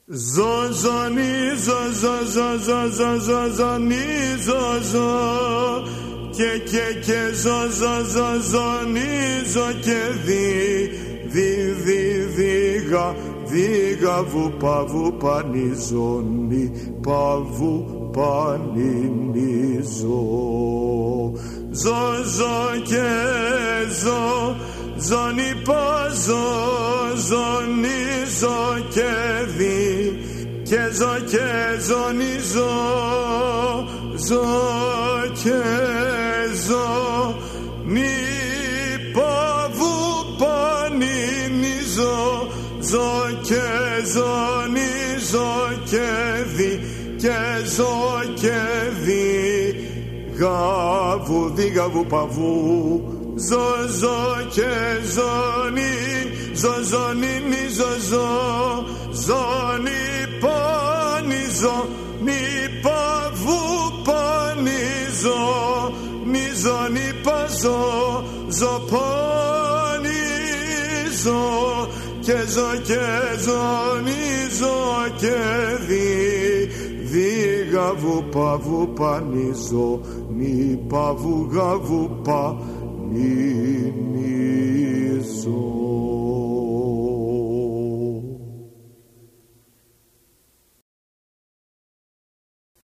Ζωζονίζω, ζωζονίζω και ζωζονίζω και δίγα βουπα νιζώνει παβουπανινίζω. Ζωζο και ζωνι ζωνίζω και ζωνίζω ζω και ζωνι παβουπανινίζω. Ζω και ζωνίζω και ζω και δίγα βουπαβού. Ζω και ζωνίζω ζώνη πανίζω παβουπανίζω νιζώνη παζώ ζωπανίζω και ζωνίζω και δίγα βουπανίζω νι παβουγα βουπανίζω.